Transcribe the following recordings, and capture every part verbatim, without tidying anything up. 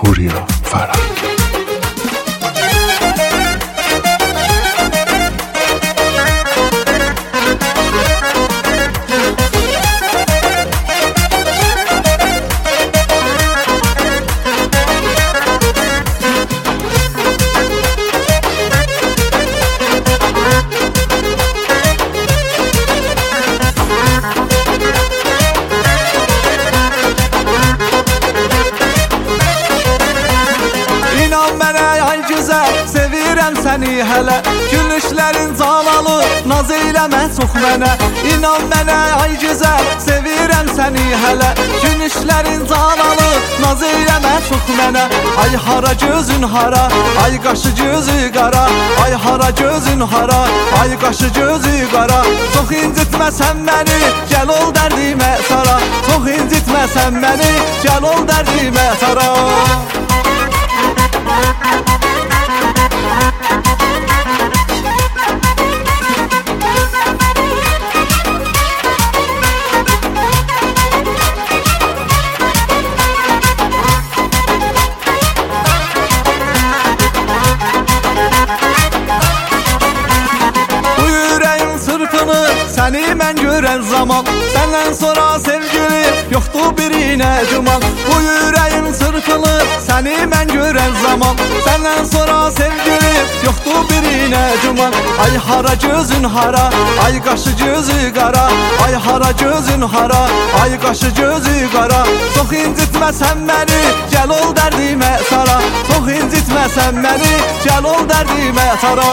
Burya Ferhat. Sevirəm səni hələ, gülüşlərin calalı, naz eləmə çox mənə. İnan mənə ay gözəl, sevirəm səni hələ, gülüşlərin calalı, naz eləmə çox mənə. Ay hara gözün hara, ay qaşı gözü qara, ay hara gözün hara, ay qaşı gözü qara. Çox incitməsən məni, gəl ol dərdimə sara. Çox incitməsən məni, gəl ol dərdimə sara. Səni mən görən zaman, səndən sonra sevgili, yoxdur birinə güman. Bu ürəyin çırpılır, səni mən görən zaman, səndən sonra sevgili, yoxdur birinə güman. Ay hara gözün hara, ay qaşı gözü qara, ay hara gözün hara, ay qaşı gözü qara. Çox incitməsən məni, gəl ol dərdimə sara. Çox incitməsən məni, gəl ol dərdimə sara.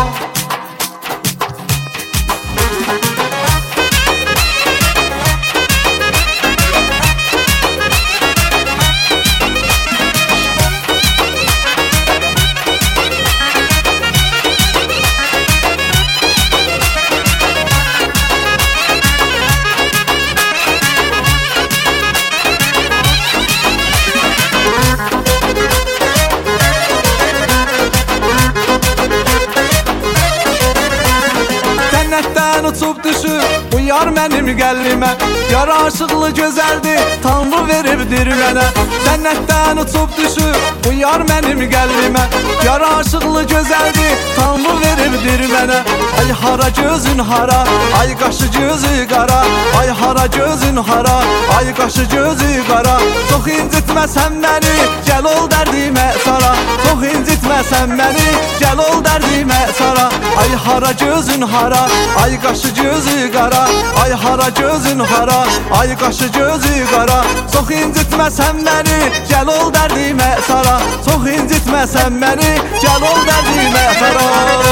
Cənnətdən uçub düşür bu yar mənim qəlbimə. Yar aşıqlı gözəldir, Tanrı veribdir mənə. Cənnətdən uçub düşür bu yar mənim qəlbimə. Yar aşıqlı gözəldir, Tanrı veribdir mənə. Ay hara gözün hara, ay qaşı gözü qara, ay hara gözün hara, ay qaşı gözü qara. Çox incitməsən məni, gəl ol dərdimə sara. Çox incitməsən məni, gəl ol dərdimə sara. Ay hara gözün hara, ay qaşı gözü qara, ay hara gözün hara, ay qaşı gözü qara. Çox incitməsən məni, gəl ol dərdimə sara. Çox incitməsən məni, gəl ol dərdimə sara.